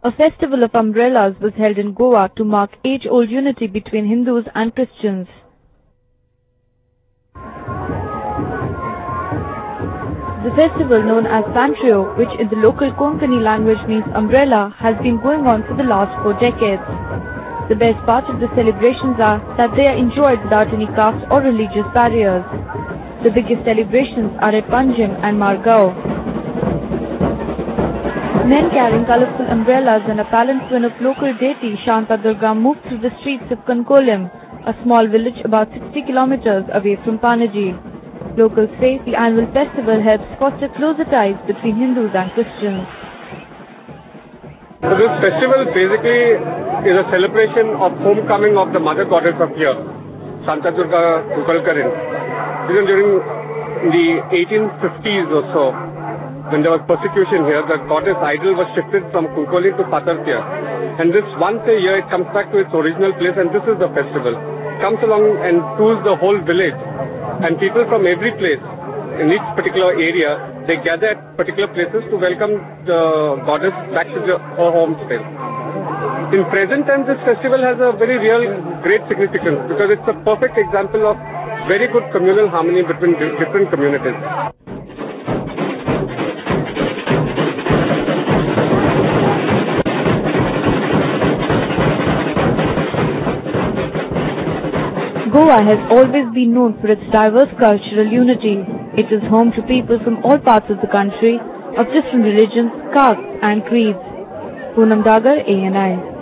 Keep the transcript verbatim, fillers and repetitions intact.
A festival of umbrellas was held in Goa to mark age-old unity between Hindus and Christians. The festival, known as Pantrio, which in the local Konkani language means umbrella, has been going on for the last four decades. The best part of the celebrations are that they are enjoyed without any caste or religious barriers. The biggest celebrations are at Panjim and Margao. Men carrying colourful umbrellas and a palanquin of local deity Shanta Durga moved through the streets of Kankolim, a small village about sixty kilometers away from Panaji. Locals say the annual festival helps foster closer ties between Hindus and Christians. So this festival basically is a celebration of homecoming of the mother goddess of here, Shanta Durga Kukalkarin. Even during the eighteen fifties or so, when there was persecution here, the goddess idol was shifted from Kunkoli to Patartya. And this once a year it comes back to its original place, and this is the festival. It comes along and tours the whole village, and people from every place in each particular area, they gather at particular places to welcome the goddess back to the, her home space. In present times, this festival has a very real great significance because it's a perfect example of very good communal harmony between different communities. Goa has always been known for its diverse cultural unity. It is home to people from all parts of the country, of different religions, castes and creeds. Poonam Dagar, A N I.